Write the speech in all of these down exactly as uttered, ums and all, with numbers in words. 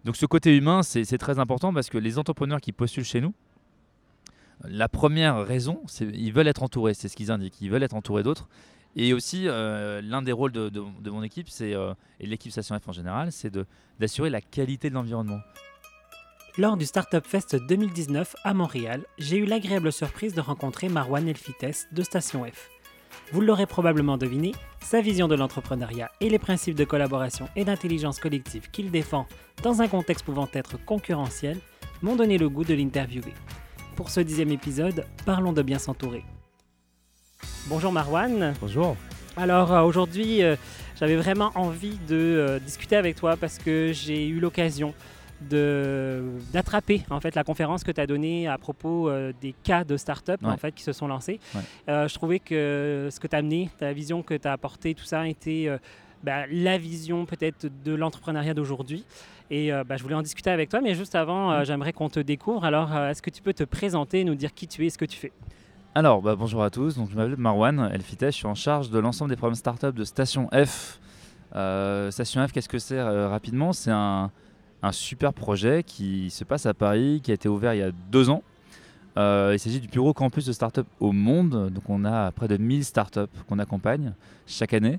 Donc ce côté humain, c'est, c'est très important parce que les entrepreneurs qui postulent chez nous, la première raison, c'est qu'ils veulent être entourés, c'est ce qu'ils indiquent, ils veulent être entourés d'autres. Et aussi, euh, l'un des rôles de, de, de mon équipe, c'est, euh, et de l'équipe Station F en général, c'est de, d'assurer la qualité de l'environnement. Lors du Startup Fest deux mille dix-neuf à Montréal, j'ai eu l'agréable surprise de rencontrer Marwan Elfites de Station F. Vous l'aurez probablement deviné, sa vision de l'entrepreneuriat et les principes de collaboration et d'intelligence collective qu'il défend dans un contexte pouvant être concurrentiel m'ont donné le goût de l'interviewer. Pour ce dixième épisode, parlons de bien s'entourer. Bonjour Marwan. Bonjour. Alors euh, aujourd'hui, euh, j'avais vraiment envie de euh, discuter avec toi parce que j'ai eu l'occasion de, d'attraper en fait, la conférence que tu as donnée à propos euh, des cas de start-up Ouais. en fait, qui se sont lancés. Ouais. Euh, je trouvais que ce que tu as amené, ta vision que tu as apportée, tout ça était euh, ben, la vision peut-être de l'entrepreneuriat d'aujourd'hui. Et euh, ben, je voulais en discuter avec toi, mais juste avant, euh, j'aimerais qu'on te découvre. Alors, euh, est-ce que tu peux te présenter, nous dire qui tu es et ce que tu fais? Alors, bah, bonjour à tous. Donc, je m'appelle Marwan Elfites. Je suis en charge de l'ensemble des programmes startup de Station F. Euh, Station F, qu'est-ce que c'est euh, rapidement? C'est un, un super projet qui se passe à Paris, qui a été ouvert il y a deux ans. Euh, il s'agit du plus gros campus de startup au monde. Donc, on a près de mille startups qu'on accompagne chaque année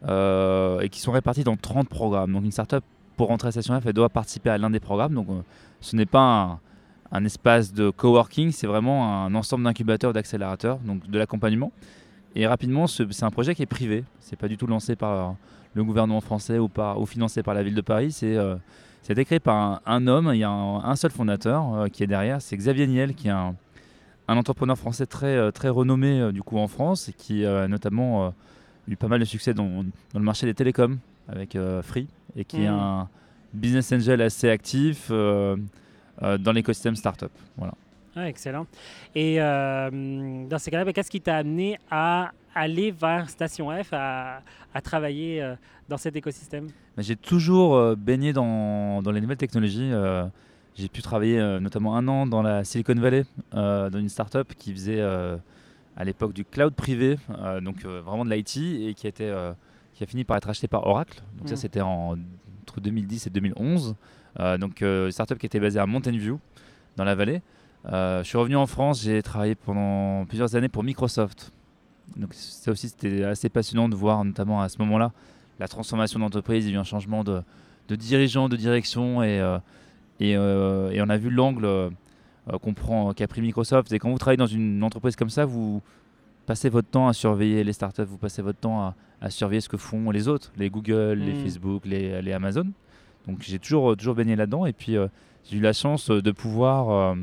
euh, et qui sont répartis dans trente programmes. Donc, une startup, pour rentrer à Station F, elle doit participer à l'un des programmes. Donc, euh, ce n'est pas un un espace de coworking, c'est vraiment un ensemble d'incubateurs, d'accélérateurs, donc de l'accompagnement. Et rapidement, ce, c'est un projet qui est privé. C'est pas du tout lancé par le gouvernement français ou, par, ou financé par la ville de Paris. C'est, euh, c'est été créé par un, un homme. Il y a un, un seul fondateur euh, qui est derrière. C'est Xavier Niel, qui est un, un entrepreneur français très, très renommé euh, du coup en France et qui a notamment euh, eu pas mal de succès dans, dans le marché des télécoms avec euh, Free et qui mmh. est un business angel assez actif. Euh, Euh, dans l'écosystème startup. Voilà. Ah, excellent. Et euh, dans ces cas-là, qu'est-ce qui t'a amené à aller vers Station F, à, à travailler euh, dans cet écosystème? J'ai toujours euh, baigné dans, dans les nouvelles technologies. Euh, j'ai pu travailler euh, notamment un an dans la Silicon Valley, euh, dans une startup qui faisait euh, à l'époque du cloud privé, euh, donc euh, vraiment de l'I T, et qui, était, euh, qui a fini par être acheté par Oracle. Donc mmh. ça, c'était en, entre deux mille dix et deux mille onze. Euh, donc euh, une startup qui était basée à Mountain View dans la vallée. Euh, je suis revenu en France, j'ai travaillé pendant plusieurs années pour Microsoft. Donc ça aussi c'était assez passionnant de voir notamment à ce moment-là la transformation d'entreprise. Il y a eu un changement de, de dirigeant, de direction et, euh, et, euh, et on a vu l'angle euh, qu'on prend, qu'a pris Microsoft. Et quand vous travaillez dans une entreprise comme ça, vous passez votre temps à surveiller les startups, vous passez votre temps à, à surveiller ce que font les autres, les Google, mmh. les Facebook, les, les Amazon. Donc j'ai toujours, toujours baigné là-dedans et puis euh, j'ai eu la chance de pouvoir euh,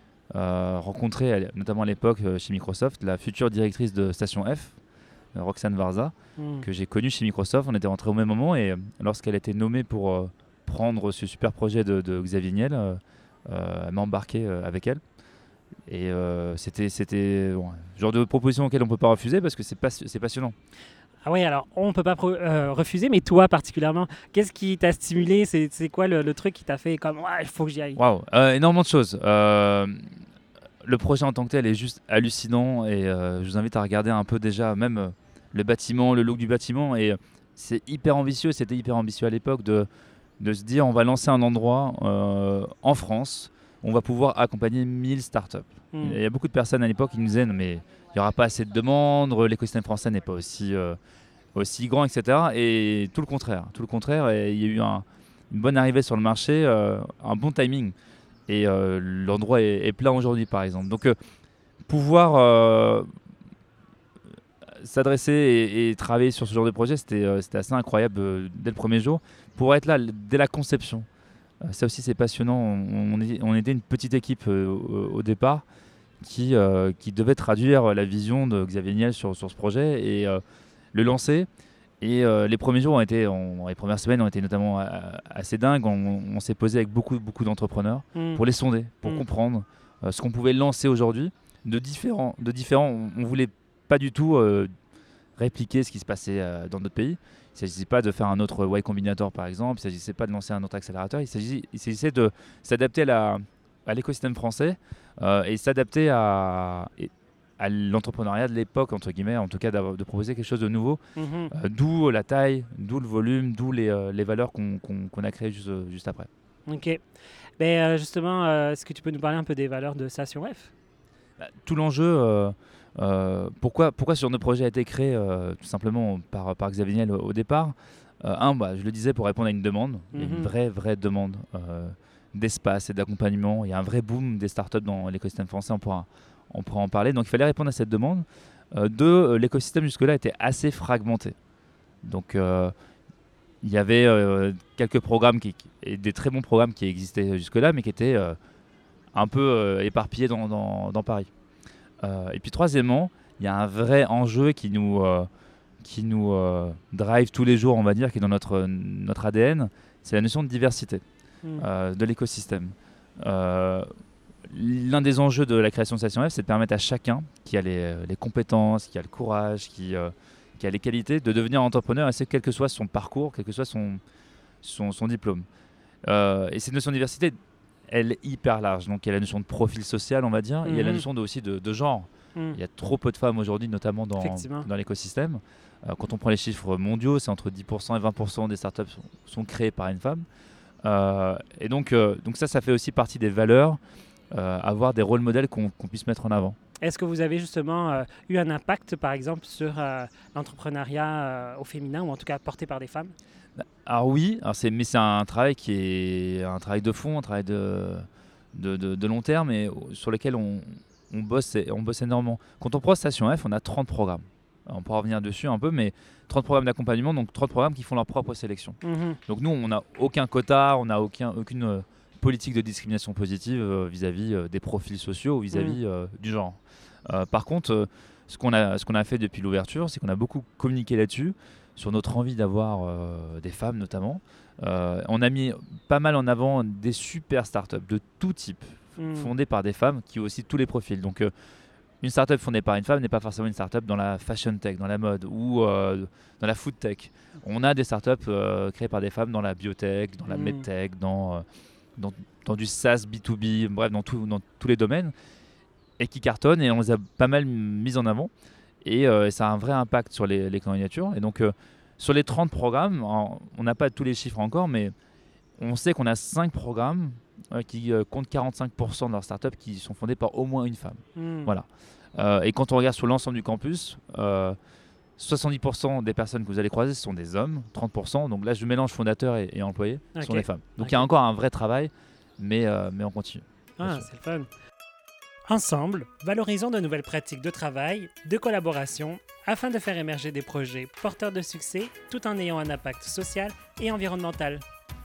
euh, rencontrer, notamment à l'époque euh, chez Microsoft, la future directrice de Station F, euh, Roxane Varza, mmh. que j'ai connue chez Microsoft. On était rentrés au même moment et euh, lorsqu'elle a été nommée pour euh, prendre ce super projet de, de Xavier Niel, euh, euh, elle m'a embarqué euh, avec elle. Et euh, c'était, c'était bon, le genre de proposition auquel on ne peut pas refuser parce que c'est, pas, c'est passionnant. Ah oui, alors on ne peut pas pro- euh, refuser, mais toi particulièrement, qu'est-ce qui t'a stimulé? C'est, c'est quoi le, le truc qui t'a fait comme ouais, il faut que j'y aille? Waouh, euh, énormément de choses. Euh, le projet en tant que tel est juste hallucinant et euh, je vous invite à regarder un peu déjà même euh, le bâtiment, le look du bâtiment. Et euh, c'est hyper ambitieux, c'était hyper ambitieux à l'époque de, de se dire on va lancer un endroit euh, en France où on va pouvoir accompagner mille startups. Mmh. Il y a beaucoup de personnes à l'époque qui nous disaient mais il n'y aura pas assez de demandes, l'écosystème français n'est pas aussi, euh, aussi grand, et cetera. Et tout le contraire, tout le contraire. Et il y a eu un, une bonne arrivée sur le marché, euh, un bon timing. Et euh, l'endroit est, est plein aujourd'hui, par exemple. Donc, euh, pouvoir euh, s'adresser et, et travailler sur ce genre de projet, c'était, euh, c'était assez incroyable euh, dès le premier jour. Pour être là dès la conception, euh, ça aussi c'est passionnant. On, on, est, on était une petite équipe euh, au, au départ. Qui, euh, qui devait traduire la vision de Xavier Niel sur, sur ce projet et euh, le lancer. Et euh, les premiers jours ont été, on, les premières semaines ont été notamment euh, assez dingues. On, on s'est posé avec beaucoup, beaucoup d'entrepreneurs mmh. pour les sonder, pour mmh. comprendre euh, ce qu'on pouvait lancer aujourd'hui de différents. De différents on ne voulait pas du tout euh, répliquer ce qui se passait euh, dans d'autres pays. Il ne s'agissait pas de faire un autre Y Combinator par exemple, il ne s'agissait pas de lancer un autre accélérateur, il s'agissait, il s'agissait de s'adapter à la à l'écosystème français euh, et s'adapter à, à l'entrepreneuriat de l'époque, entre guillemets, en tout cas de proposer quelque chose de nouveau, mmh. euh, d'où la taille, d'où le volume, d'où les, euh, les valeurs qu'on, qu'on, qu'on a créées juste, juste après. Ok. Ben, euh, justement, euh, est-ce que tu peux nous parler un peu des valeurs de Station F? Bah, tout l'enjeu, euh, euh, pourquoi, pourquoi ce genre de projet a été créé euh, tout simplement par, par Xavier Niel au, au départ. Euh, un, bah, je le disais, pour répondre à une demande. Il y a une Mhm. vraie, vraie demande euh, d'espace et d'accompagnement. Il y a un vrai boom des startups dans l'écosystème français, on pourra, on pourra en parler. Donc il fallait répondre à cette demande. Euh, deux, euh, l'écosystème jusque-là était assez fragmenté. Donc euh, il y avait euh, quelques programmes qui, qui- et des très bons programmes qui existaient jusque-là, mais qui étaient euh, un peu euh, éparpillés dans, dans- dans Paris. Euh, et puis troisièmement, il y a un vrai enjeu qui nous, euh, qui nous euh, drive tous les jours, on va dire, qui est dans notre, notre A D N, c'est la notion de diversité Mm. euh, de l'écosystème. Euh, L'un des enjeux de la création de Station F, c'est de permettre à chacun qui a les, les compétences, qui a le courage, qui, euh, qui a les qualités, de devenir entrepreneur, et c'est quel que soit son parcours, quel que soit son, son, son diplôme. Euh, et cette notion de diversité, elle est hyper large. Donc il y a la notion de profil social, on va dire, il y a la Mhm. notion de, aussi de, de genre. Mm. Il y a trop peu de femmes aujourd'hui, notamment dans, Effectivement. dans l'écosystème. Euh, quand on prend les chiffres mondiaux, c'est entre dix pour cent et vingt pour cent des startups sont, sont créées par une femme. Euh, et donc, euh, donc ça, ça fait aussi partie des valeurs, euh, avoir des rôles modèles qu'on qu'on puisse mettre en avant. Est-ce que vous avez justement euh, eu un impact, par exemple, sur euh, l'entrepreneuriat euh, au féminin, ou en tout cas porté par des femmes? Alors oui, alors c'est, mais c'est un travail qui est un travail de fond, un travail de, de, de- de long terme, et sur lequel on, on bosse, on bosse énormément. Quand on prend Station F, on a trente programmes. On pourra revenir dessus un peu, mais trente programmes d'accompagnement, donc trente programmes qui font leur propre sélection. Mhm. Donc nous, on n'a aucun quota, on n'a aucun, aucune euh, politique de discrimination positive euh, vis-à-vis euh, des profils sociaux ou vis-à-vis euh, du genre. Euh, par contre, euh, ce qu'on a, ce qu'on a fait depuis l'ouverture, c'est qu'on a beaucoup communiqué là-dessus, sur notre envie d'avoir euh, des femmes notamment. Euh, on a mis pas mal en avant des super startups de tout type, Mm. fondées par des femmes qui ont aussi tous les profils. Donc euh, une startup fondée par une femme n'est pas forcément une startup dans la fashion tech, dans la mode ou euh, dans la food tech. On a des startups euh, créées par des femmes dans la biotech, dans la Mm. medtech, dans, euh, dans, dans du SaaS B deux B, bref, dans, tout- dans tous les domaines, et qui cartonnent, et on les a pas mal mises en avant. Et, euh, et ça a un vrai impact sur les, les candidatures. Et donc, euh, sur les trente programmes, en- on n'a pas tous les chiffres encore, mais on sait qu'on a cinq programmes euh, qui euh, comptent quarante-cinq pour cent de leurs startups qui sont fondées par au moins une femme. Mm. Voilà. Euh, et quand on regarde sur l'ensemble du campus, euh, soixante-dix pour cent des personnes que vous allez croiser, ce sont des hommes, trente pour cent. Donc là, je mélange fondateurs et, et employés, ce sont Ok. des femmes. Donc Ok. il y a encore un vrai travail, mais, euh, mais on continue. bien Ah, sûr. c'est le fun. Ensemble, valorisons de nouvelles pratiques de travail, de collaboration, afin de faire émerger des projets porteurs de succès tout en ayant un impact social et environnemental.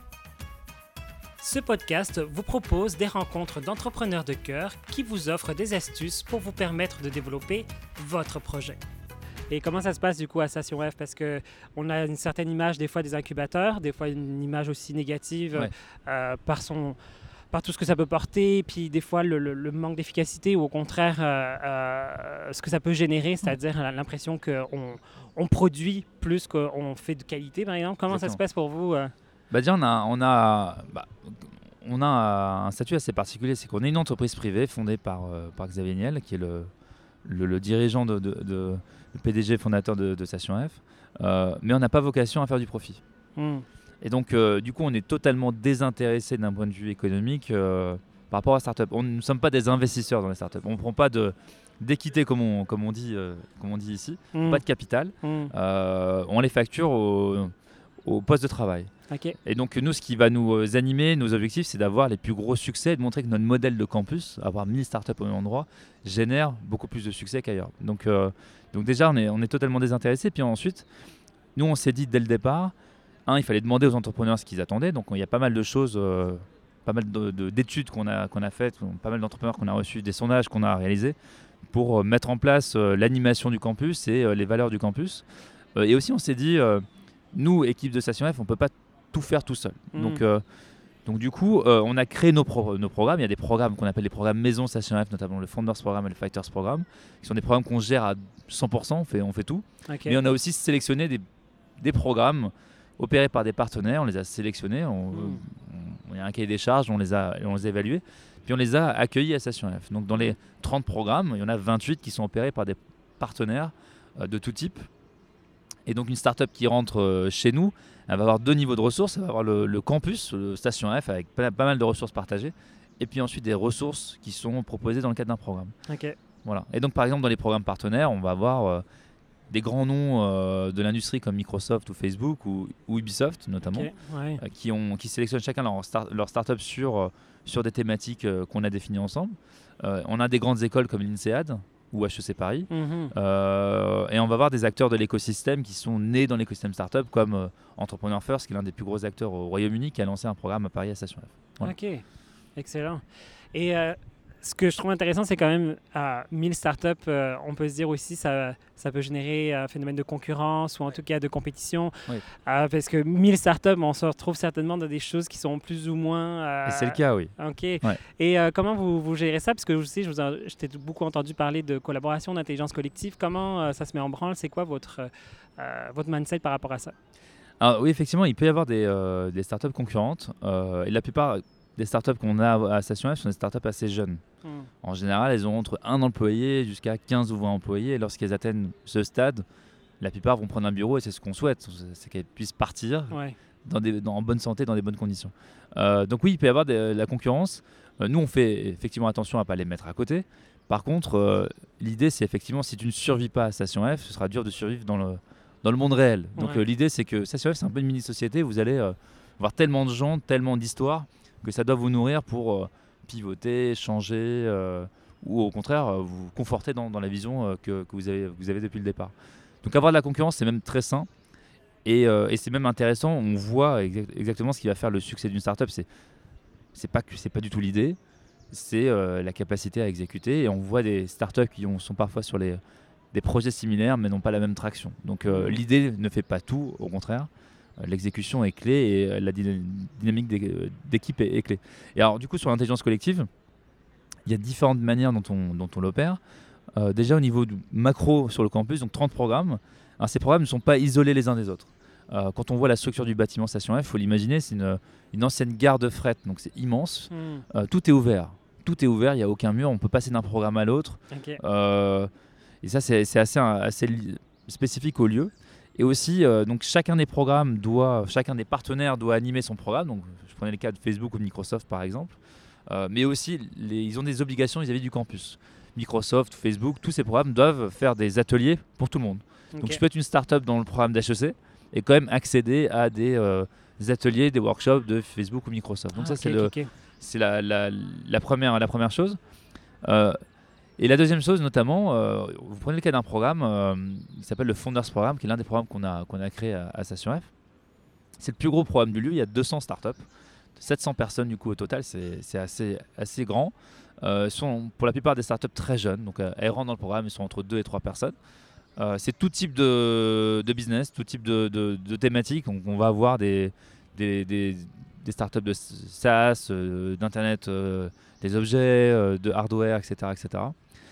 Ce podcast vous propose des rencontres d'entrepreneurs de cœur qui vous offrent des astuces pour vous permettre de développer votre projet. Et comment ça se passe du coup à Station F? Parce qu'on a une certaine image des fois des incubateurs, des fois une image aussi négative Ouais. euh, par, son, par tout ce que ça peut porter, puis des fois le, le- le manque d'efficacité ou au contraire euh, euh, ce que ça peut générer, c'est-à-dire l'impression qu'on on produit plus qu'on fait de qualité par exemple. Comment ça se Exactement. passe pour vous euh? Bah déjà, on a, on a, bah, on a un statut assez particulier, c'est qu'on est une entreprise privée fondée par, euh, par Xavier Niel, qui est le, le, le dirigeant, de, de, de- le P D G fondateur de, de Station F, euh, mais on n'a pas vocation à faire du profit. Hmm. Et donc, euh, du coup, on est totalement désintéressé d'un point de vue économique euh, par rapport à la startup. On ne sommes pas des investisseurs dans les startups. On ne prend pas de, d'équité, comme on, comme, on dit, euh, comme on dit ici, Hmm. pas de capital. Hmm. Euh, on les facture au, au poste de travail. Ok. Et donc, nous, ce qui va nous euh, animer, nos objectifs, c'est d'avoir les plus gros succès et de montrer que notre modèle de campus, avoir mille startups au même endroit, génère beaucoup plus de succès qu'ailleurs. Donc, euh, donc déjà, on est, on est totalement désintéressé. Puis ensuite, nous, on s'est dit dès le départ, un, il fallait demander aux entrepreneurs ce qu'ils attendaient. Donc, il y a pas mal de choses, euh, pas mal de- de- d'études qu'on a, qu'on a faites, pas mal d'entrepreneurs qu'on a reçus, des sondages qu'on a réalisés pour euh, mettre en place euh, l'animation du campus et euh, les valeurs du campus. Euh, et aussi, on s'est dit, euh, nous, équipe de Station F, on ne peut pas tout faire tout seul. Mm. Donc, euh, donc, du coup, euh, on a créé nos, pro- nos programmes. Il y a des programmes qu'on appelle les programmes maison Station F, notamment le Founders Programme et le Fighters Programme, qui sont des programmes qu'on gère à cent pour cent, on fait, on fait tout. Ok. Mais on a aussi sélectionné des, des programmes opérés par des partenaires, on les a sélectionnés, on, Mm. on- il y a un cahier des charges, on les a, on les a évalués, puis on les a accueillis à Station F. Donc dans les trente programmes, il y en a vingt-huit qui sont opérés par des partenaires euh, de tout type. Et donc une startup qui rentre euh, chez nous, elle va avoir deux niveaux de ressources. Elle va avoir le, le campus, le Station F, avec pas, pas mal de ressources partagées. Et puis ensuite des ressources qui sont proposées dans le cadre d'un programme. Ok. Voilà. Et donc par exemple dans les programmes partenaires, on va avoir euh, des grands noms euh, de l'industrie comme Microsoft ou Facebook ou, ou Ubisoft notamment, Ok, ouais. euh, qui, ont, qui sélectionnent chacun leur, start, leur startup sur, euh, sur des thématiques euh, qu'on a définies ensemble. Euh, on a des grandes écoles comme l'INSEAD ou H E C Paris. Mhm. Euh, et on va voir des acteurs de l'écosystème qui sont nés dans l'écosystème startup comme euh, Entrepreneur First, qui est l'un des plus gros acteurs au Royaume-Uni, qui a lancé un programme à Paris à Station F. Voilà. Ok, excellent. Et euh, ce que je trouve intéressant, c'est quand même à mille startups, euh, on peut se dire aussi ça ça peut générer un phénomène de concurrence ou en tout cas de compétition. Oui. Euh, parce que mille startups, on se retrouve certainement dans des choses qui sont plus ou moins. Euh, Et c'est le cas, oui. Ok. Ouais. Et euh, comment vous, vous gérez ça? Parce que je sais, je vous en- je t'ai beaucoup entendu parler de collaboration, d'intelligence collective. Comment euh, ça se met en branle? C'est quoi votre, euh, votre mindset par rapport à ça? Alors oui, effectivement, il peut y avoir des, euh, des startups concurrentes. Euh, et la plupart des startups qu'on a à Station F sont des startups assez jeunes. Hmm. En général, elles ont entre un employé jusqu'à quinze ou vingt employés. Et lorsqu'elles atteignent ce stade, la plupart vont prendre un bureau et c'est ce qu'on souhaite. C'est qu'elles puissent partir Ouais. dans des, dans, en bonne santé, dans des bonnes conditions. Euh, donc oui, il peut y avoir de la concurrence. Euh, nous, on fait effectivement attention à ne pas les mettre à côté. Par contre, euh, l'idée, c'est effectivement, si tu ne survis pas à Station F, ce sera dur de survivre dans le, dans le monde réel. Donc Ouais. euh, l'idée, c'est que Station F, c'est un peu une mini-société. Vous allez euh, voir tellement de gens, tellement d'histoires, que ça doit vous nourrir pour euh, pivoter, changer, euh, ou au contraire, euh, vous conforter dans, dans la vision euh, que, que vous, avez, vous avez depuis le départ. Donc avoir de la concurrence, c'est même très sain. Et, euh, et c'est même intéressant, on voit exa- exactement ce qui va faire le succès d'une startup. C'est, c'est pas que c'est pas du tout l'idée, c'est euh, la capacité à exécuter. Et on voit des startups qui ont, sont parfois sur les, des projets similaires mais n'ont pas la même traction. Donc euh, l'idée ne fait pas tout, au contraire. Euh, L'exécution est clé et euh, la dyna- dynamique d'é- d'équipe est, est clé. Et alors du coup sur l'intelligence collective, il y a différentes manières dont on, dont on l'opère. Euh, déjà au niveau du macro sur le campus, donc trente programmes. Alors, ces programmes ne sont pas isolés les uns des autres. Euh, quand on voit la structure du bâtiment Station F, il faut l'imaginer, c'est une, une ancienne gare de fret, donc c'est immense. Hmm. Euh, tout est ouvert. Tout est ouvert, il n'y a aucun mur, on peut passer d'un programme à l'autre. Ok. Euh, et ça, c'est c'est assez, assez li- spécifique au lieu. Et aussi, euh, donc chacun des programmes doit, chacun des partenaires doit animer son programme. Donc, je prenais le cas de Facebook ou de Microsoft par exemple. Euh, mais aussi, les- ils ont des obligations vis-à-vis du campus. Microsoft, Facebook, tous ces programmes doivent faire des ateliers pour tout le monde. Donc, Ok. je peux être une start-up dans le programme d'H E C et quand même accéder à des, euh, des ateliers, des workshops de Facebook ou Microsoft. Donc, Ah, ça, ok, c'est le, ok, ok. c'est la, la- la première, la première chose. Euh, et la deuxième chose, notamment, euh, vous prenez le cas d'un programme euh, qui s'appelle le Founders Programme, qui est l'un des programmes qu'on a, qu'on a créé à, à Station F. C'est le plus gros programme du lieu. Il y a deux cents startups, sept cents personnes du coup au total. C'est c'est assez, assez grand. Euh, sont pour la plupart des startups très jeunes. Donc euh, elles rentrent dans le programme, ils sont entre deux et trois personnes. Euh, c'est tout type de, de business, tout type de, de, de thématiques. Donc on va avoir des, des, des, des startups de SaaS, euh, d'internet euh, des objets, euh, de hardware, et cetera, et cetera.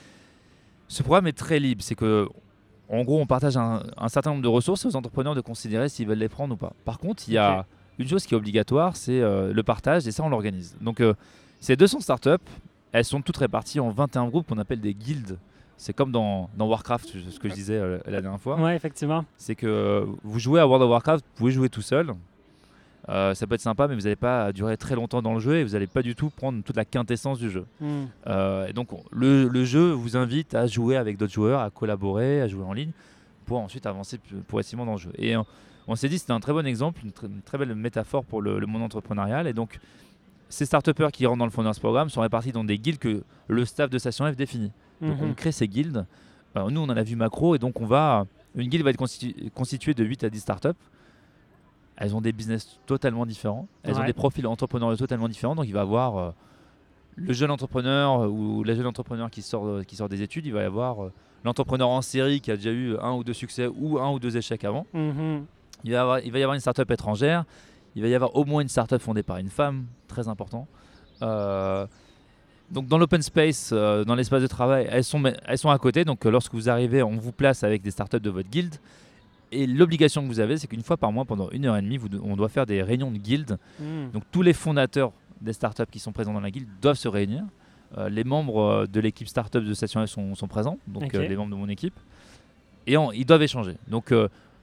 Ce programme est très libre. C'est que, en gros, on partage un, un certain nombre de ressources aux entrepreneurs de considérer s'ils veulent les prendre ou pas. Par contre, il y a Ok. une chose qui est obligatoire, c'est euh, le partage, et ça, on l'organise. Donc, euh, ces deux cents startups, elles sont toutes réparties en vingt et un groupes qu'on appelle des guildes. C'est comme dans, dans Warcraft, ce que je disais euh, la dernière fois. Ouais, effectivement. C'est que euh, vous jouez à World of Warcraft, vous pouvez jouer tout seul. Euh, ça peut être sympa, mais vous n'allez pas durer très longtemps dans le jeu et vous n'allez pas du tout prendre toute la quintessence du jeu. Hmm. Euh, et donc, on- le, le jeu vous invite à jouer avec d'autres joueurs, à collaborer, à jouer en ligne, pour ensuite avancer plus- progressivement dans le jeu. Et on, on s'est dit que c'était un très bon exemple, une, tr- une très belle métaphore pour le, le monde entrepreneurial. Et donc, ces start-upers qui rentrent dans le Founders Programme sont répartis dans des guildes que le staff de Station F définit. Donc, Mhm. on crée ces guildes. Alors, nous, on en a vu macro, et donc on va, une guilde va être constitu- constituée de huit à dix startups. Elles ont des business totalement différents. Elles ont Ouais. des profils entrepreneuriaux totalement différents. Donc, il va y avoir euh, le jeune entrepreneur euh, ou la jeune entrepreneur qui sort, euh, qui sort des études. Il va y avoir euh, l'entrepreneur en série qui a déjà eu un ou deux succès ou un ou deux échecs avant. Mhm. Il va y avoir, il va y avoir une startup étrangère. Il va y avoir au moins une startup fondée par une femme, très important. Euh, donc dans l'open space, euh, dans l'espace de travail, elles sont, elles sont à côté. Donc euh, lorsque vous arrivez, on vous place avec des startups de votre guilde. Et l'obligation que vous avez, c'est qu'une fois par mois, pendant une heure et demie, vous, on doit faire des réunions de guilde. Hmm. Donc tous les fondateurs des startups qui sont présents dans la guilde doivent se réunir. Euh, les membres euh, de l'équipe startup de Station F sont, sont présents, donc Ok. euh, les membres de mon équipe. Et en- ils doivent échanger. Donc euh,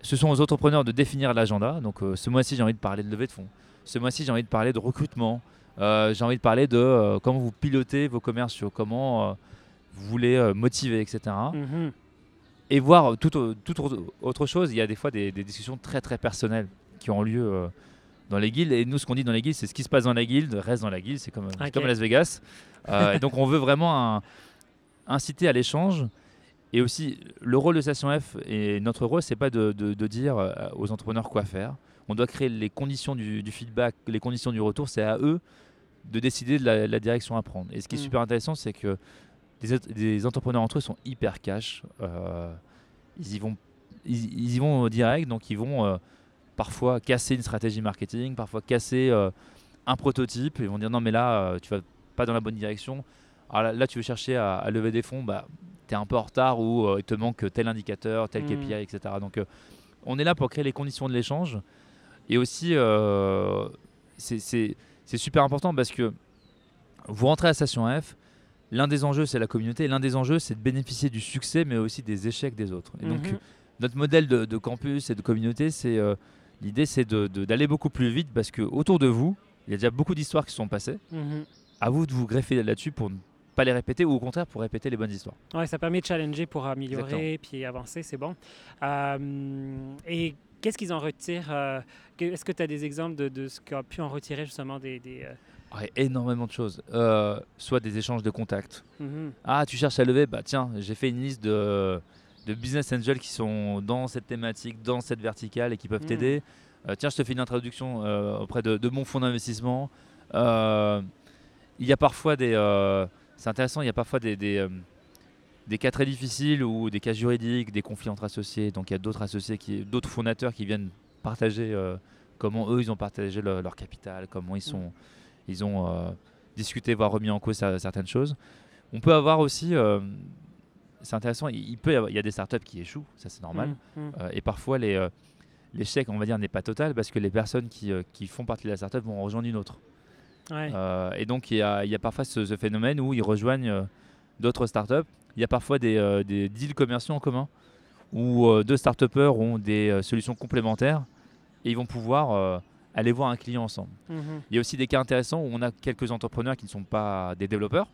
ce sont aux entrepreneurs de définir l'agenda. Donc euh, ce mois-ci, j'ai envie de parler de levée de fonds. Ce mois-ci, j'ai envie de parler de recrutement. Euh, j'ai envie de parler de euh, comment vous pilotez vos commerciaux, comment euh, vous voulez euh, motiver, et cetera. Mhm. Et voir toute tout autre chose. Il y a des fois des, des discussions très très personnelles qui ont lieu euh, dans les guildes. Et nous, ce qu'on dit dans les guildes, c'est ce qui se passe dans la guilde reste dans la guilde. C'est comme, c'est Ok. comme à Las Vegas. Euh, et donc, on veut vraiment un- inciter à l'échange. Et aussi, le rôle de Station F et notre rôle, c'est pas de, de- de dire euh, aux entrepreneurs quoi faire. On doit créer les conditions du, du feedback, les conditions du retour. C'est à eux de décider de la, la direction à prendre. Et ce qui est Mm. super intéressant, c'est que des, autres- des entrepreneurs entre eux sont hyper cash. Euh, ils, y vont, ils, ils y vont direct, donc ils vont euh, parfois casser une stratégie marketing, parfois casser euh, un prototype. Ils vont dire non, mais là, euh, tu vas pas dans la bonne direction. Alors là, là, tu veux chercher à, à lever des fonds, bah, tu es un peu en retard ou euh, il te manque tel indicateur, tel Mm. K P I, et cetera. Donc, euh, on est là pour créer les conditions de l'échange. Et aussi, euh, c'est, c'est- c'est super important parce que vous rentrez à Station F, l'un des enjeux, c'est la communauté. Et l'un des enjeux, c'est de bénéficier du succès, mais aussi des échecs des autres. Et donc, Mhm. notre modèle de, de campus et de communauté, c'est euh, l'idée, c'est de- de- d'aller beaucoup plus vite parce que autour de vous, il y a déjà beaucoup d'histoires qui se sont passées. Mhm. À vous de vous greffer là-dessus pour ne pas les répéter ou au contraire pour répéter les bonnes histoires. Ouais, ça permet de challenger pour améliorer puis avancer, c'est bon. Euh, et qu'est-ce qu'ils en retirent euh, que- Est-ce que tu as des exemples de, de ce qu'a pu en retirer justement des. des euh, Ouais, énormément de choses. Euh, soit des échanges de contacts. mhm. Ah, tu cherches à lever. Bah tiens, j'ai fait une liste de, de business angels qui sont dans cette thématique, dans cette verticale et qui peuvent Mm. t'aider. Euh, tiens, je te fais une introduction euh, auprès de, de mon fonds d'investissement. Euh, il y a parfois des... euh, c'est intéressant, il y a parfois des, des, euh, des cas très difficiles ou des cas juridiques, des conflits entre associés. Donc il y a d'autres associés, qui, d'autres fondateurs qui viennent partager euh, comment eux, ils ont partagé le- leur capital, comment ils, sont, ils ont euh, discuté, voire remis en cause cer- certaines choses. On peut avoir aussi... euh, c'est intéressant, il, il peut y avoir, il y a des startups qui échouent, ça c'est normal. Mm. Mm. Euh, et parfois les, euh, l'échec, on va dire, n'est pas total parce que les personnes qui, euh, qui font partie de la startup vont rejoindre une autre. Ouais. Euh, et donc il y a, il y a parfois ce, ce phénomène où ils rejoignent euh, d'autres startups. Il y a parfois des, euh, des deals commerciaux en commun où euh, deux start-upers ont des euh, solutions complémentaires et ils vont pouvoir euh, aller voir un client ensemble. Mhm. Il y a aussi des cas intéressants où on a quelques entrepreneurs qui ne sont pas des développeurs.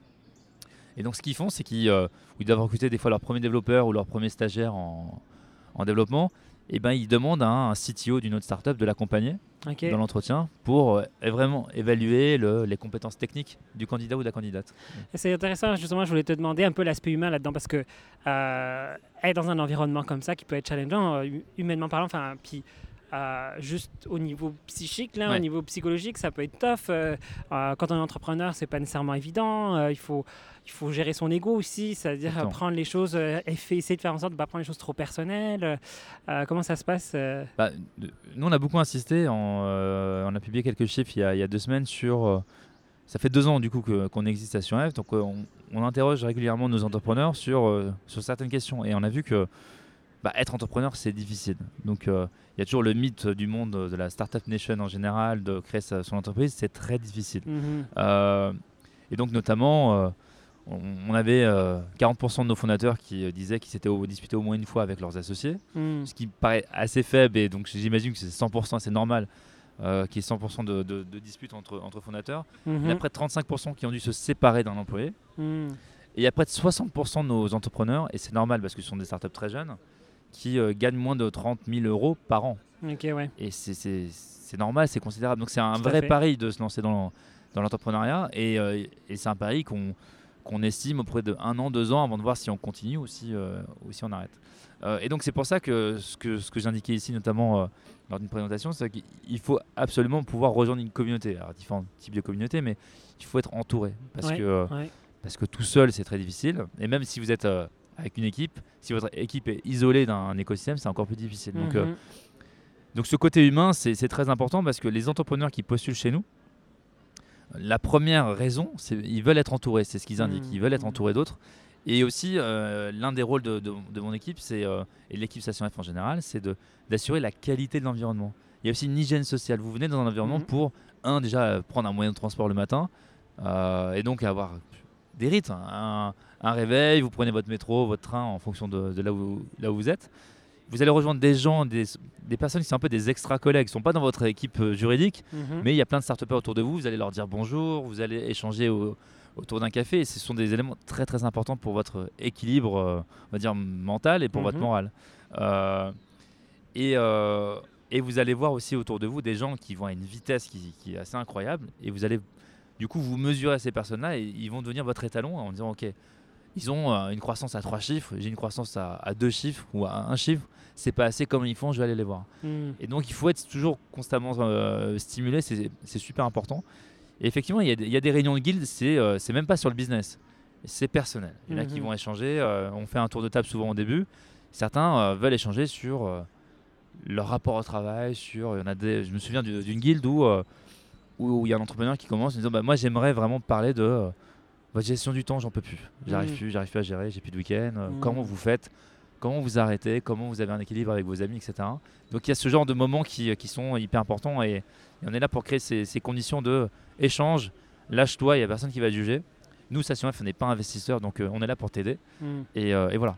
Et donc ce qu'ils font, c'est qu'ils euh, ils doivent recruter des fois leur premier développeur ou leur premier stagiaire en, en développement. Et ben ils demandent à un C T O d'une autre startup de l'accompagner Ok. dans l'entretien pour euh, vraiment évaluer le- les compétences techniques du candidat ou de la candidate. Et c'est intéressant, justement, je voulais te demander un peu l'aspect humain là-dedans parce que euh, être dans un environnement comme ça qui peut être challengeant, euh, hu- humainement parlant, enfin, puis euh, juste au niveau psychique, là, au Ouais. niveau psychologique, ça peut être tough. Euh, euh, quand on est entrepreneur, c'est pas nécessairement évident. Euh, il faut, il faut gérer son ego aussi, c'est-à-dire euh, Exactement. prendre les choses, euh, et fait- essayer de faire en sorte de ne pas prendre les choses trop personnelles. Euh, comment ça se passe euh? Bah, de- nous, on a beaucoup insisté. En, euh, on a publié quelques chiffres il y a, il y a deux semaines sur. euh, ça fait deux ans du coup que- qu'on existe à Station F, donc euh, on, on interroge régulièrement nos entrepreneurs sur, euh, sur certaines questions. Et on a vu que bah, être entrepreneur, c'est difficile. Donc euh, il y a toujours le mythe du monde de la startup nation en général, de créer sa- son entreprise, c'est très difficile. Mhm. Euh, et donc notamment, euh, on, on avait euh, quarante pour cent de nos fondateurs qui euh, disaient qu'ils s'étaient au- disputés au moins une fois avec leurs associés, Mhm. ce qui paraît assez faible, et donc j'imagine que c'est cent pour cent, c'est normal, euh, qu'il y ait cent pour cent de, de, de disputes entre, entre fondateurs. Il y en a Mhm. près de trente-cinq pour cent qui ont dû se séparer d'un employé, Mhm. et il y a près de soixante pour cent de nos entrepreneurs, et c'est normal parce que ce sont des startups très jeunes, qui euh, gagnent moins de trente mille euros par an. Ok, ouais. Et c'est- c'est c'est normal, c'est considérable. Donc c'est un Tout à vrai fait. pari de se lancer dans, dans l'entrepreneuriat. Et, euh, et c'est un pari qu'on qu'on estime auprès de un an, deux ans avant de voir si on continue ou si, euh, ou si on arrête. Euh, et donc c'est pour ça que ce que, ce que j'indiquais ici, notamment euh, lors d'une présentation, c'est qu'il faut absolument pouvoir rejoindre une communauté. Alors différents types de communautés, mais il faut être entouré. Parce, Ouais, que, euh, ouais. parce que tout seul, c'est très difficile. Et même si vous êtes euh, avec une équipe, si votre équipe est isolée d'un écosystème, c'est encore plus difficile. Donc, euh, Mhm. donc ce côté humain, c'est c'est très important parce que les entrepreneurs qui postulent chez nous, la première raison, c'est ils veulent être entourés, c'est ce qu'ils indiquent, Mhm. ils veulent être Mhm. entourés d'autres. Et aussi, euh, l'un des rôles de, de- de mon équipe, c'est, euh, et de l'équipe Station F en général, c'est de- d'assurer la qualité de l'environnement. Il y a aussi une hygiène sociale. Vous venez dans un environnement Mhm. pour, un, déjà euh, prendre un moyen de transport le matin, euh, et donc avoir des rythmes, un, un réveil, vous prenez votre métro, votre train en fonction de, de là, où, là où vous êtes. vous allez rejoindre des gens, des, des personnes qui sont un peu des extra-collègues, qui ne sont pas dans votre équipe euh, juridique, Mhm. mais il y a plein de start-upers autour de vous, vous allez leur dire bonjour, vous allez échanger au- autour d'un café, et ce sont des éléments très très importants pour votre équilibre, euh, on va dire, mental et pour votre Mhm. morale. Euh, et, euh, et vous allez voir aussi autour de vous des gens qui vont à une vitesse qui, qui est assez incroyable, et vous allez du coup vous mesurer à ces personnes-là, et ils vont devenir votre étalon en disant ok, ils ont euh, une croissance à trois chiffres, j'ai une croissance à, à deux chiffres ou à un chiffre, c'est pas assez, comme ils font, je vais aller les voir. Mhm. Et donc il faut être toujours constamment euh, stimulé, c'est c'est super important. Et effectivement, il y, a des- il y a des réunions de guildes, c'est euh, c'est même pas sur le business, c'est personnel. Il y en a qui Mhm. vont échanger, euh, on fait un tour de table souvent au début. Certains euh, veulent échanger sur euh, leur rapport au travail, sur, il y en a des, je me souviens du- d'une guilde où euh, où il y a un entrepreneur qui commence en disant bah, moi j'aimerais vraiment parler de euh, votre gestion du temps, j'en peux plus, j'arrive Mhm. plus, j'arrive plus à gérer, j'ai plus de week-end, euh, Mhm. comment vous faites, comment vous arrêtez, comment vous avez un équilibre avec vos amis, et cetera. Donc il y a ce genre de moments qui, qui sont hyper importants, et, et on est là pour créer ces, ces conditions de échange. Lâche-toi, il n'y a personne qui va te juger. Nous, Station F, on n'est pas investisseurs, donc euh, on est là pour t'aider. Mhm. Et, euh, et voilà.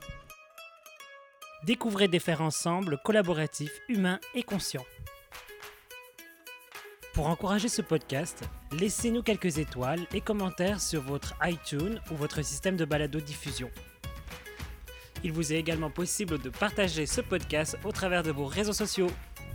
Découvrez des faire ensemble collaboratifs, humains et conscients. Pour encourager ce podcast, laissez-nous quelques étoiles et commentaires sur votre iTunes ou votre système de balado-diffusion. Il vous est également possible de partager ce podcast au travers de vos réseaux sociaux.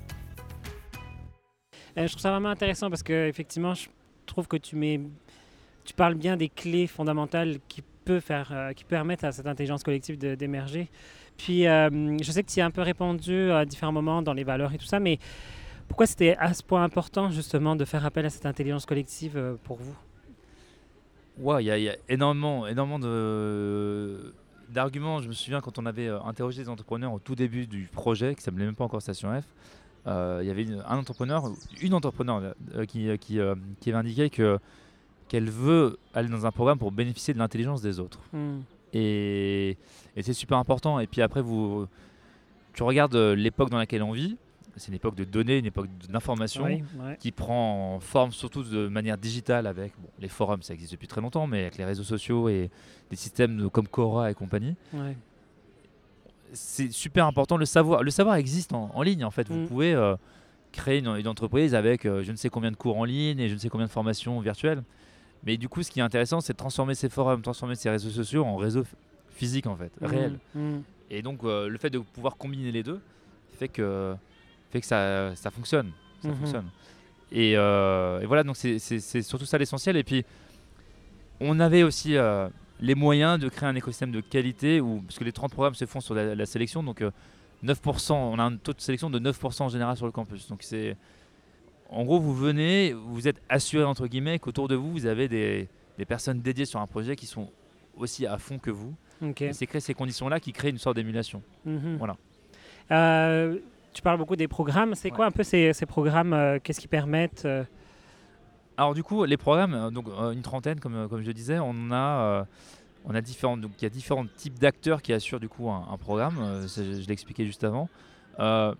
Euh, je trouve ça vraiment intéressant parce que effectivement, je trouve que tu mets, tu parles bien des clés fondamentales qui peut faire, euh, qui permettent à cette intelligence collective de- d'émerger. Puis, euh, je sais que tu y as un peu répondu à différents moments dans les valeurs et tout ça, mais pourquoi c'était à ce point important justement de faire appel à cette intelligence collective euh, pour vous? Ouais, il y, a- il y a énormément, énormément de, d'arguments. Je me souviens quand on avait euh, interrogé des entrepreneurs au tout début du projet, qui s'appelait même pas encore Station F, euh, il y avait une- un entrepreneur, une entrepreneur euh, qui, euh, qui, euh, qui avait indiqué que, qu'elle veut aller dans un programme pour bénéficier de l'intelligence des autres. Hmm. Et, et c'est super important. Et puis après, vous, tu regardes euh, l'époque dans laquelle on vit. C'est une époque de données, une époque d'information Oui, ouais. qui prend forme surtout de manière digitale avec bon, les forums, ça existe depuis très longtemps, mais avec les réseaux sociaux et des systèmes de- comme Quora et compagnie. Ouais. C'est super important. Le savoir, le savoir existe en, en ligne en fait. Vous Mm. pouvez euh, créer une, une entreprise avec euh, je ne sais combien de cours en ligne et je ne sais combien de formations virtuelles. Mais du coup, ce qui est intéressant, c'est de transformer ces forums, transformer ces réseaux sociaux en réseaux f- physiques en fait, Mm. réels. Mm. Et donc, euh, le fait de pouvoir combiner les deux fait que, fait que ça, ça fonctionne. Ça Mhm. fonctionne. Et, euh, et voilà, donc c'est c'est- c'est surtout ça l'essentiel. Et puis, on avait aussi euh, les moyens de créer un écosystème de qualité, où, parce que les trente programmes se font sur la, la sélection. Donc, euh, neuf pour cent, on a un taux de sélection de neuf pour cent en général sur le campus. Donc, c'est. En gros, vous venez, vous êtes assuré entre guillemets qu'autour de vous, vous avez des, des personnes dédiées sur un projet qui sont aussi à fond que vous. Ok. Et c'est créer ces conditions-là qui créent une sorte d'émulation. Mhm. Voilà. Euh, tu parles beaucoup des programmes. C'est Ouais. quoi un peu ces, ces programmes euh, Qu'est-ce qu'ils permettent euh, Alors du coup, les programmes, euh, donc euh, une trentaine, comme, euh, comme je le disais, on a, euh, on a différents, donc il y a différents types d'acteurs qui assurent du coup un, un programme. Euh, ça, je je l'ai expliqué juste avant. Euh,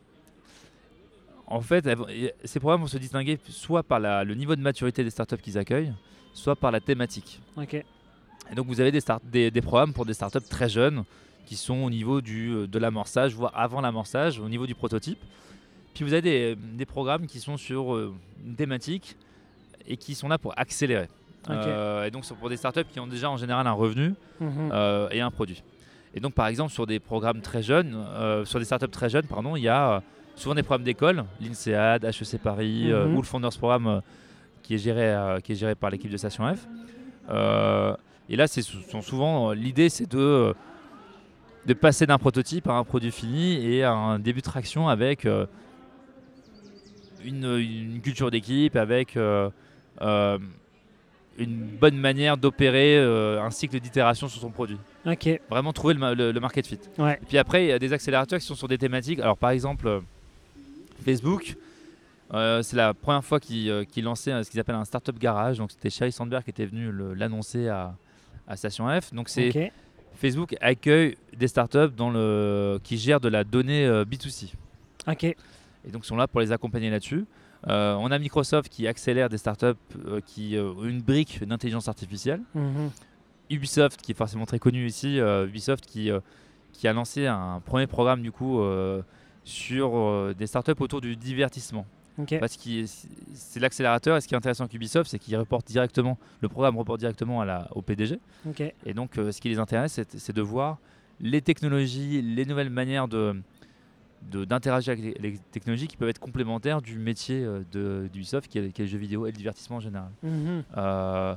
en fait, elles vont- et ces programmes vont se distinguer soit par la- le niveau de maturité des startups qu'ils accueillent, soit par la thématique. Ok. Et donc vous avez des, start- des, des programmes pour des startups très jeunes qui sont au niveau du, euh, de l'amorçage, voire avant l'amorçage, au niveau du prototype. Puis vous avez des, des programmes qui sont sur euh, une thématique et qui sont là pour accélérer. Ok. Euh, et donc c'est pour des startups qui ont déjà en général un revenu Mhm. euh, et un produit. Et donc par exemple sur des programmes très jeunes, euh, sur des startups très jeunes, pardon, il y a euh, souvent des programmes d'école, l'INSEAD, H E C Paris euh, Mhm. ou le Founders Programme euh, qui, est géré, euh, qui est géré par l'équipe de Station F. Euh, et là, c'est sou- sont souvent euh, l'idée, c'est de, euh, de passer d'un prototype à un produit fini et à un début de traction avec euh, une, une culture d'équipe, avec euh, euh, une bonne manière d'opérer euh, un cycle d'itération sur son produit. Ok. Vraiment trouver le, ma- le- le market fit. Ouais. Et puis après, il y a des accélérateurs qui sont sur des thématiques. Alors par exemple, euh, Facebook, euh, c'est la première fois qu'ils euh, qu'ils lançaient euh, ce qu'ils appellent un startup garage. Donc c'était Sheryl Sandberg qui était venu le- l'annoncer à, à Station F. Donc c'est Ok. Facebook accueille des startups dans le, qui gèrent de la donnée euh, B deux C. Ok. Et donc ils sont là pour les accompagner là-dessus. Euh, on a Microsoft qui accélère des startups euh, qui euh, ont une brique d'intelligence artificielle. Mhm. Ubisoft qui est forcément très connu ici, euh, Ubisoft qui, euh, qui a lancé un premier programme du coup euh, sur euh, des startups autour du divertissement. Ok. Parce que c'est l'accélérateur, et ce qui est intéressant avec Ubisoft, c'est qu'il reporte directement, le programme reporte directement à la, au P D G. Ok. Et donc, euh, ce qui les intéresse, c'est, c'est de voir les technologies, les nouvelles manières de, de, d'interagir avec les, les technologies qui peuvent être complémentaires du métier euh, de, d'Ubisoft, qui est, qui est le jeu vidéo et le divertissement en général. Mhm. Euh,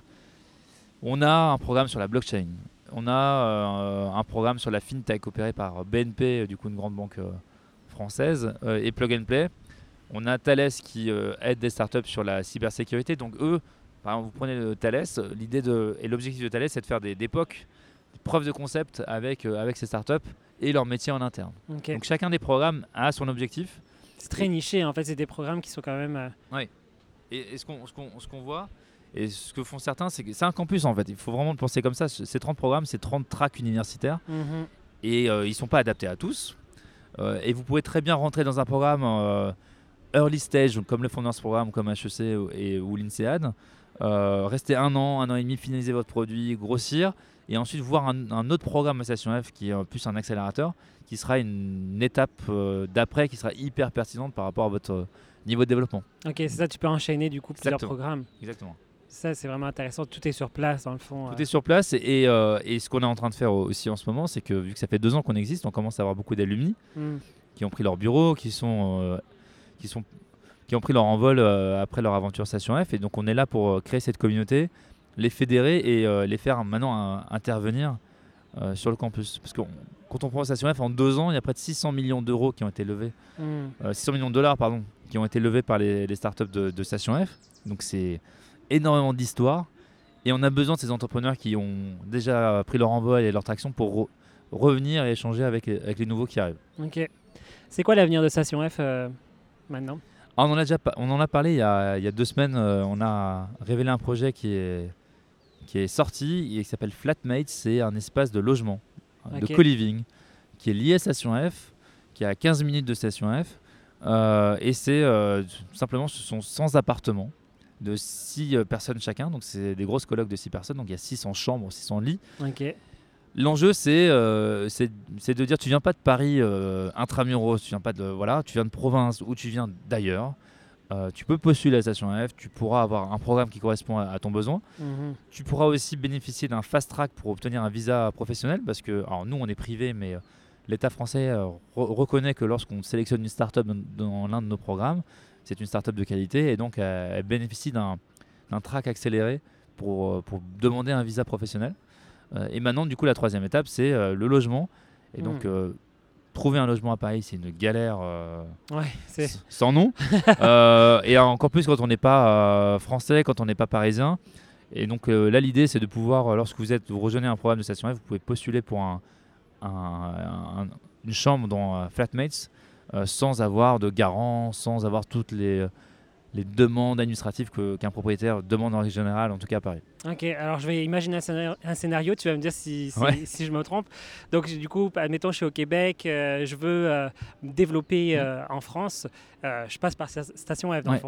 on a un programme sur la blockchain. On a euh, un programme sur la fintech opéré par B N P, euh, du coup une grande banque euh, française, euh, et Plug and Play. On a Thales qui euh, aide des startups sur la cybersécurité. Donc eux, par exemple, vous prenez le Thales, l'idée de, et l'objectif de Thales, c'est de faire des, des P O C, des preuves de concept avec, euh, avec ces startups et leur métier en interne. Ok. Donc chacun des programmes a son objectif. C'est très niché, en fait, c'est des programmes qui sont quand même... euh, Et, et ce, qu'on, ce, qu'on, ce qu'on voit, et ce que font certains, c'est que c'est un campus en fait. Il faut vraiment le penser comme ça. Ces trente programmes, c'est trente tracks universitaires. mhm. Et euh, ils ne sont pas adaptés à tous. Euh, et vous pouvez très bien rentrer dans un programme euh, early stage, comme le Founders Programme, comme H E C ou, et, ou l'INSEAD. Euh, rester un an, un an et demi, finaliser votre produit, grossir. Et ensuite voir un, un autre programme à Station F qui est euh, plus un accélérateur, qui sera une, une étape euh, d'après qui sera hyper pertinente par rapport à votre euh, niveau de développement. Ok, c'est ça, tu peux enchaîner du coup plusieurs Exactement. programmes. Exactement. Ça, c'est vraiment intéressant. Tout est sur place, dans le fond. Tout euh. est sur place et, et, euh, et ce qu'on est en train de faire aussi en ce moment, c'est que vu que ça fait deux ans qu'on existe, on commence à avoir beaucoup d'alumni Mm. qui ont pris leur bureau, qui sont, euh, qui sont, qui ont pris leur envol euh, après leur aventure Station F. Et donc on est là pour euh, créer cette communauté, les fédérer et euh, les faire maintenant euh, intervenir euh, sur le campus. Parce que on- quand on prend Station F en deux ans, il y a près de six cents millions d'euros qui ont été levés, Mm. euh, six cents millions de dollars pardon, qui ont été levés par les, les startups de, de Station F. Donc c'est énormément d'histoire. Et on a besoin de ces entrepreneurs qui ont déjà pris leur envol et leur traction pour re- revenir et échanger avec, avec les nouveaux qui arrivent. Ok. C'est quoi l'avenir de Station F euh, maintenant? Ah, on, en a déjà pa- on en a parlé il y a, il y a deux semaines. euh, on a révélé un projet qui est, qui est sorti et qui s'appelle Flatmates. C'est un espace de logement, euh, Ok. de co-living, qui est lié à Station F, qui est à quinze minutes de Station F. Euh, et c'est euh, tout simplement, ce sont cent appartements de six personnes chacun. Donc c'est des grosses colocs de six personnes. Donc il y a six cents chambres, six cents lits. Ok. L'enjeu, c'est euh, c'est c'est de dire tu viens pas de Paris euh, intramuros, tu viens pas de voilà, tu viens de province ou tu viens d'ailleurs. Euh, tu peux postuler à la Station F, tu pourras avoir un programme qui correspond à, à ton besoin. Mhm. Tu pourras aussi bénéficier d'un fast track pour obtenir un visa professionnel parce que alors nous on est privé, mais euh, l'État français euh, re- reconnaît que lorsqu'on sélectionne une start-up dans, dans l'un de nos programmes, c'est une start-up de qualité et donc euh, elle bénéficie d'un d'un track accéléré pour, euh, pour demander un visa professionnel. Euh, et maintenant, du coup, la troisième étape, c'est euh, le logement. Et donc, Mm. euh, trouver un logement à Paris, c'est une galère euh, Ouais, c'est. s- sans nom. Euh, et encore plus quand on n'est pas euh, français, quand on n'est pas parisien. Et donc, euh, là, l'idée, c'est de pouvoir, euh, lorsque vous, êtes, vous rejoignez un programme de Station F, vous pouvez postuler pour un, un- un- une chambre dans euh, Flatmates euh, sans avoir de garant, sans avoir toutes les, les demandes administratives que- qu'un propriétaire demande en règle générale, en tout cas à Paris. Ok, alors je vais imaginer un scénario, un scénario, tu vas me dire si, si, Ouais. si je me trompe. Donc du coup, admettons, je suis au Québec, euh, je veux euh, me développer euh, en France, euh, je passe par Sta- Station F dans le Ouais. fond.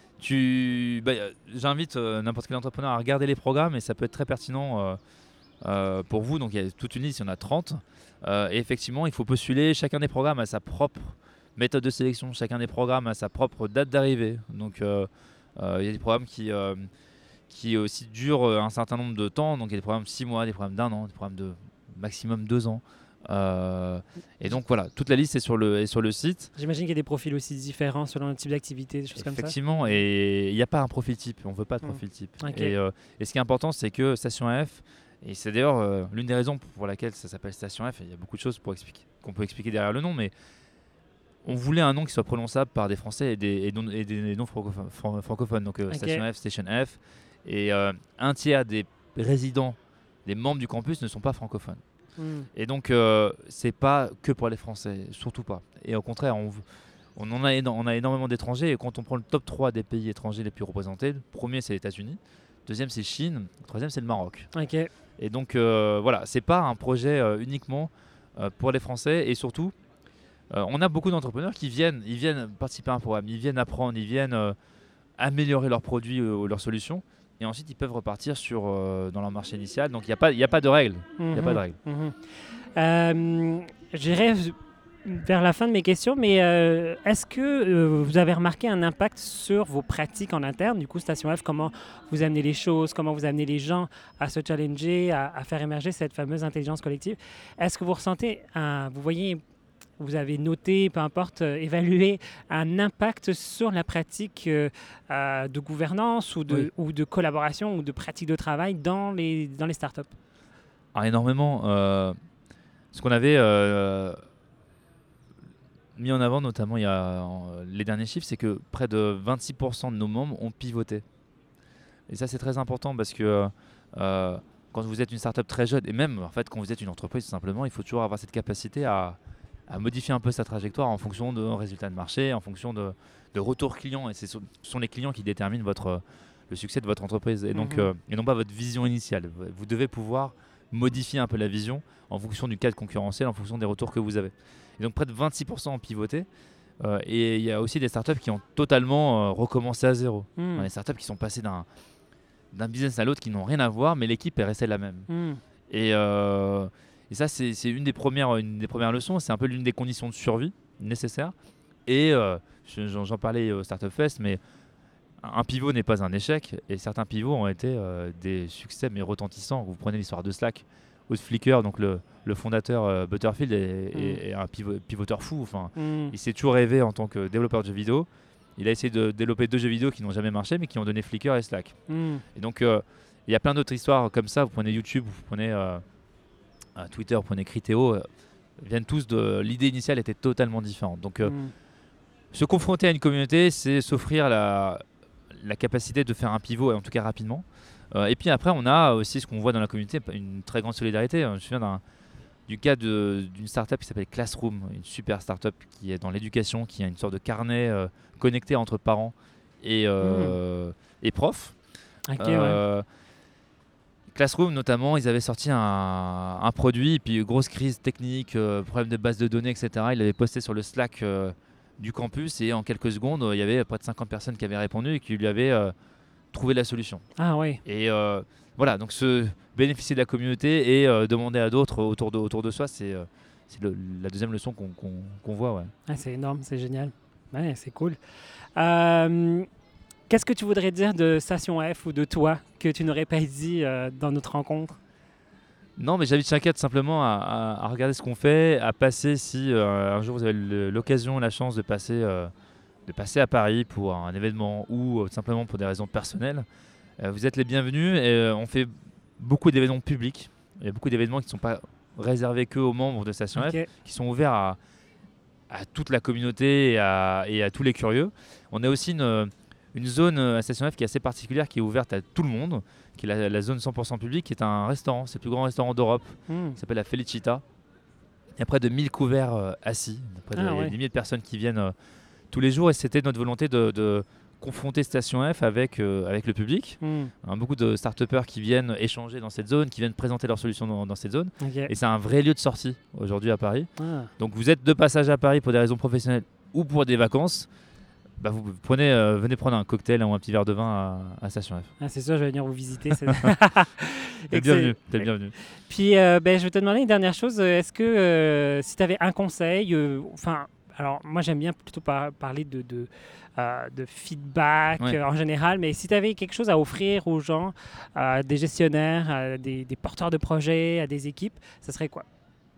Tu, bah, euh, j'invite euh, n'importe quel entrepreneur à regarder les programmes et ça peut être très pertinent euh, euh, pour vous. Donc il y a toute une liste, il y en a trente. Euh, et effectivement, il faut postuler. Chacun des programmes a sa propre méthode de sélection, chacun des programmes a sa propre date d'arrivée. Donc euh, euh, il y a des programmes qui, euh, qui aussi durent euh, un certain nombre de temps. Donc il y a des programmes de six mois, des programmes d'un an, des programmes de maximum deux ans. Euh, et donc voilà, toute la liste est sur le, est sur le site. J'imagine qu'il y a des profils aussi différents selon le type d'activité, des choses comme ça. Effectivement, et il n'y a pas un profil type, on ne veut pas de Mm. profil type. Ok. Et, euh, et ce qui est important, c'est que Station F, et c'est d'ailleurs euh, l'une des raisons pour laquelle ça s'appelle Station F, et il y a beaucoup de choses pour expliquer, qu'on peut expliquer derrière le nom, mais on voulait un nom qui soit prononçable par des Français et des, et non, et des non francophones, fran- francophones, donc euh, Ok. Station F, Station F, et euh, un tiers des résidents, des membres du campus ne sont pas francophones. Hmm. Et donc, euh, c'est pas que pour les Français, surtout pas. Et au contraire, on, v- on, en a, éno- on a énormément d'étrangers. Et quand on prend le top trois des pays étrangers les plus représentés, le premier c'est les États-Unis, le deuxième c'est Chine, le troisième c'est le Maroc. Ok. Et donc, euh, voilà, c'est pas un projet euh, uniquement euh, pour les Français. Et surtout, euh, on a beaucoup d'entrepreneurs qui viennent, ils viennent participer à un programme, ils viennent apprendre, ils viennent euh, améliorer leurs produits ou leurs solutions. et ensuite ils peuvent repartir sur, euh, dans leur marché initial. Donc il n'y a, pas- il y a pas de règles. Il y a pas de règles. Mhm. Euh, J'irai vers la fin de mes questions, mais euh, est-ce que euh, vous avez remarqué un impact sur vos pratiques en interne? Du coup, Station F, comment vous amenez les choses, comment vous amenez les gens à se challenger, à, à faire émerger cette fameuse intelligence collective? Est-ce que vous ressentez, un, vous voyez, vous avez noté, peu importe, euh, évalué un impact sur la pratique euh, euh, de gouvernance ou de, Oui. ou de collaboration ou de pratique de travail dans les, dans les startups? Alors, énormément. Euh, ce qu'on avait euh, mis en avant, notamment il y a euh, les derniers chiffres, c'est que près de vingt-six pour cent de nos membres ont pivoté. Et ça, c'est très important parce que euh, quand vous êtes une startup très jeune, et même en fait quand vous êtes une entreprise tout simplement, il faut toujours avoir cette capacité à, à modifier un peu sa trajectoire en fonction de résultats de marché, en fonction de, de retours clients. Et ce sont ce sont les clients qui déterminent votre, le succès de votre entreprise et, donc, Mhm. euh, et non pas votre vision initiale. Vous devez pouvoir modifier un peu la vision en fonction du cadre concurrentiel, en fonction des retours que vous avez. Et donc près de vingt-six pour cent ont pivoté. Euh, et il y a aussi des startups qui ont totalement euh, recommencé à zéro. Mm. Des startups qui sont passées d'un d'un business à l'autre qui n'ont rien à voir, mais l'équipe est restée la même. Mm. Et, euh, et ça, c'est c'est une, des premières- une des premières leçons. C'est un peu l'une des conditions de survie nécessaires. Et euh, je- j'en j'en parlais au Startup Fest, mais un pivot n'est pas un échec. Et certains pivots ont été euh, des succès, mais retentissants. Vous prenez l'histoire de Slack ou de Flickr, donc le, le fondateur euh, Butterfield est, est- est un pivo- pivoteur fou. Enfin, Mm. il s'est toujours rêvé en tant que développeur de jeux vidéo. Il a essayé de développer deux jeux vidéo qui n'ont jamais marché, mais qui ont donné Flickr et Slack. Mm. Et donc, euh, il y a plein d'autres histoires comme ça. Vous prenez YouTube, vous prenez euh, euh, Twitter, vous prenez Criteo. Euh, viennent tous de l'idée initiale était totalement différente. Donc, euh, Mm. se confronter à une communauté, c'est s'offrir la, la capacité de faire un pivot, et en tout cas rapidement. Euh, et puis après, on a aussi ce qu'on voit dans la communauté, une très grande solidarité. Je me souviens d'un du cas de- d'une startup qui s'appelle Classroom, une super startup qui est dans l'éducation, qui a une sorte de carnet euh, connecté entre parents et, euh, et profs. Ok, ouais. Euh, Classroom notamment, ils avaient sorti un, un produit, et puis grosse crise technique, euh, problème de base de données, et cetera. Ils l'avaient posté sur le Slack euh, du campus, et en quelques secondes, euh, il y avait près de cinquante personnes qui avaient répondu et qui lui avaient euh, trouvé la solution. Ah oui. Et euh, voilà, donc se bénéficier de la communauté et euh, demander à d'autres autour de, autour de soi, c'est euh, c'est le- la deuxième leçon qu'on qu'on- qu'on voit. Ouais. Ah, c'est énorme, c'est génial. Ouais, c'est cool. Euh, Qu'est-ce que tu voudrais dire de Station F ou de toi que tu n'aurais pas dit euh, dans notre rencontre? Non, mais j'invite chacun tout simplement à, à- à regarder ce qu'on fait, à passer si euh, un jour vous avez le- l'occasion, la chance de passer, euh, de passer à Paris pour un événement ou euh, tout simplement pour des raisons personnelles. Euh, vous êtes les bienvenus et euh, on fait beaucoup d'événements publics. Il y a beaucoup d'événements qui ne sont pas réservés que aux membres de Station F, Ok. qui sont ouverts à, à toute la communauté et à, et à tous les curieux. On a aussi une, une zone à Station F qui est assez particulière, qui est ouverte à tout le monde, qui est la, la zone cent pour cent publique, qui est un restaurant. C'est le plus grand restaurant d'Europe. Mm. Il s'appelle la Felicita. Il y a près de mille couverts euh, assis, près de, Ah il y a ouais. des milliers de personnes qui viennent euh, tous les jours, et c'était notre volonté de, de confronter Station F avec, euh, avec le public. Mm. Hein, beaucoup de start-upers qui viennent échanger dans cette zone, qui viennent présenter leurs solutions dans, dans cette zone. Ok. Et c'est un vrai lieu de sortie aujourd'hui à Paris. Ah. Donc vous êtes de passage à Paris pour des raisons professionnelles ou pour des vacances, bah vous prenez, euh, venez prendre un cocktail ou un petit verre de vin à, à Station F. Ah, c'est sûr, je vais venir vous visiter. c'est- T'es le Excellent. bienvenu. T'es le bienvenu. Puis, euh, ben, je vais te demander une dernière chose. Euh, Est-ce que euh, si tu avais un conseil, euh, enfin, alors moi j'aime bien plutôt par- parler de, de, euh, de feedback Ouais. euh, en général, mais si tu avais quelque chose à offrir aux gens, à des gestionnaires, à des, des porteurs de projets, à des équipes, ça serait quoi?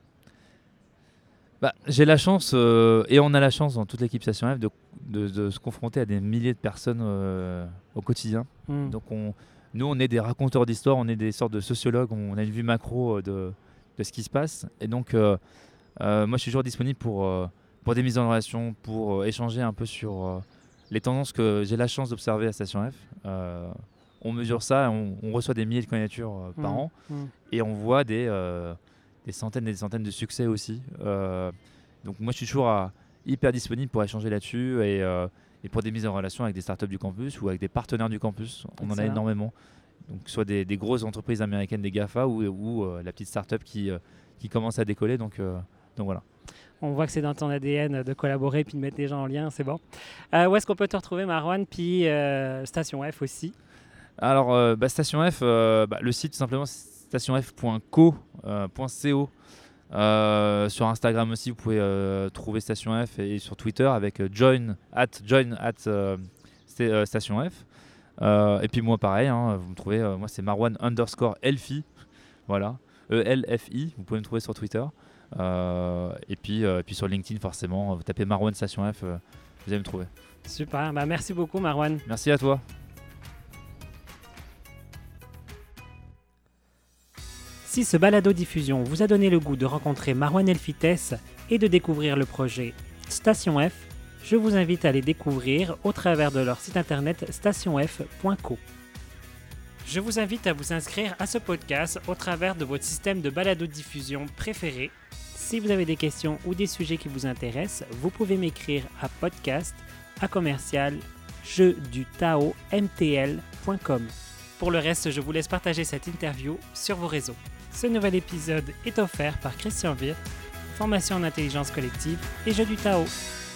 Bah, j'ai la chance, euh, et on a la chance dans toute l'équipe Station F, de, de- de se confronter à des milliers de personnes euh, au quotidien. Mm. Donc on, nous, on est des raconteurs d'histoire, on est des sortes de sociologues, on a une vue macro euh, de, de ce qui se passe. Et donc, euh, euh, moi, je suis toujours disponible pour, euh, pour des mises en relation, pour euh, échanger un peu sur euh, les tendances que j'ai la chance d'observer à Station F. Euh, on mesure ça, on, on reçoit des milliers de candidatures euh, par Mm. an, Mm. et on voit des, euh, des centaines et des centaines de succès aussi. Euh, donc moi, je suis toujours à- hyper disponible pour échanger là-dessus et, euh, et pour des mises en relation avec des startups du campus ou avec des partenaires du campus. On en a Excellent. énormément. Donc soit des, des grosses entreprises américaines, des GAFA, ou, ou euh, la petite startup qui, euh, qui commence à décoller. Donc, euh, donc voilà. On voit que c'est dans ton A D N de collaborer puis de mettre les gens en lien, c'est bon. Euh, où est-ce qu'on peut te retrouver, Marwan, puis euh, Station F aussi? Alors, euh, bah, Station F, euh, bah, le site tout simplement c'est station f point co. Euh, .co. Euh, sur Instagram aussi, vous pouvez euh, trouver Station F et sur Twitter avec euh, join at join at euh, c'est, euh, Station F. Euh, et puis moi pareil, hein, vous me trouvez, euh, moi c'est Marwan underscore Elfi, voilà, E L F I, vous pouvez me trouver sur Twitter. Euh, et, puis, euh, et puis sur LinkedIn forcément, vous tapez Marwan Station F, euh, vous allez me trouver. Super, bah merci beaucoup Marwan. Merci à toi. Si ce balado-diffusion vous a donné le goût de rencontrer Marwan Elfites et de découvrir le projet Station F, je vous invite à les découvrir au travers de leur site internet station f point co. Je vous invite à vous inscrire à ce podcast au travers de votre système de balado-diffusion préféré. Si vous avez des questions ou des sujets qui vous intéressent, vous pouvez m'écrire à podcast à commercial jeux du tao m t l point com. Pour le reste, je vous laisse partager cette interview sur vos réseaux. Ce nouvel épisode est offert par Christian Wirth, formation en intelligence collective et Jeux du Tao.